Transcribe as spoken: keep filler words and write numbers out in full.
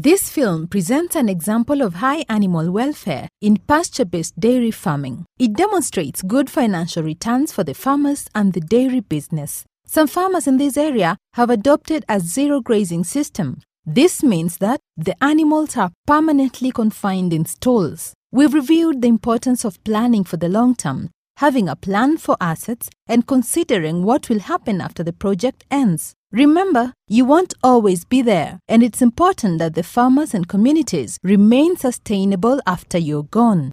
This film presents an example of high animal welfare in pasture-based dairy farming. It demonstrates good financial returns for the farmers and the dairy business. Some farmers in this area have adopted a zero grazing system. This means that the animals are permanently confined in stalls. We've reviewed the importance of planning for the long term, having a plan for assets, and considering what will happen after the project ends. Remember, you won't always be there, and it's important that the farmers and communities remain sustainable after you're gone.